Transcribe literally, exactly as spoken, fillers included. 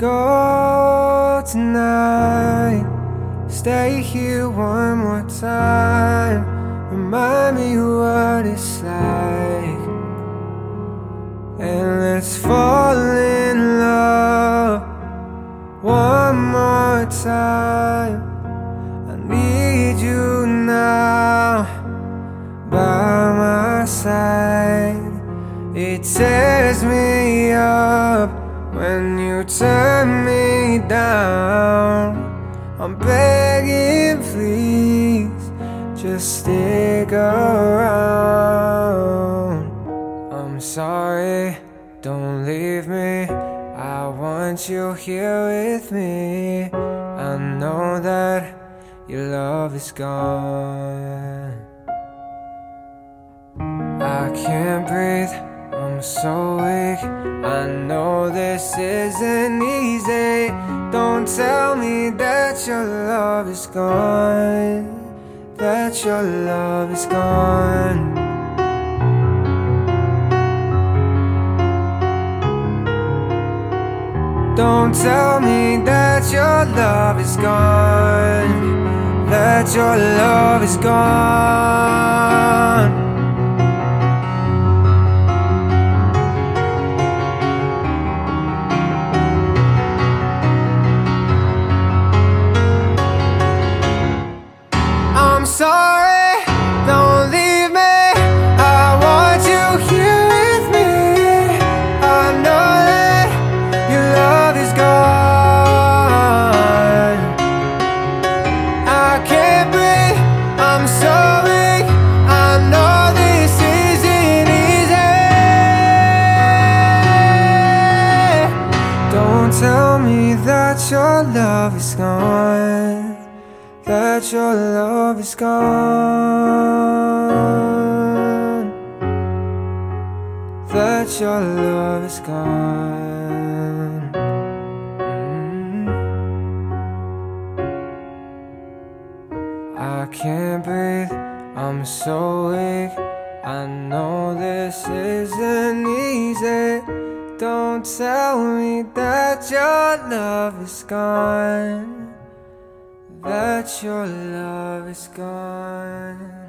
go tonight. Stay here one more time. Remind me what it's like, and let's fall in love one more time. I need you now by my side. It tears me up when you turn me down. I'm begging, please, just stick around. I'm sorry, don't leave me. I want you here with me. I know that your love is gone. I can't breathe, I'm so weak. I know this isn't easy. Don't tell me that your love is gone, that your love is gone. Don't tell me that your love is gone, that your love is gone. I'm sorry, don't leave me. I want you here with me. I know that your love is gone. I can't breathe, I'm so weak. I know this isn't easy. Don't tell me that your love is gone, that your love is gone, that your love is gone. mm. I can't breathe, I'm so weak. I know this isn't easy. Don't tell me that your love is gone, that your love is gone.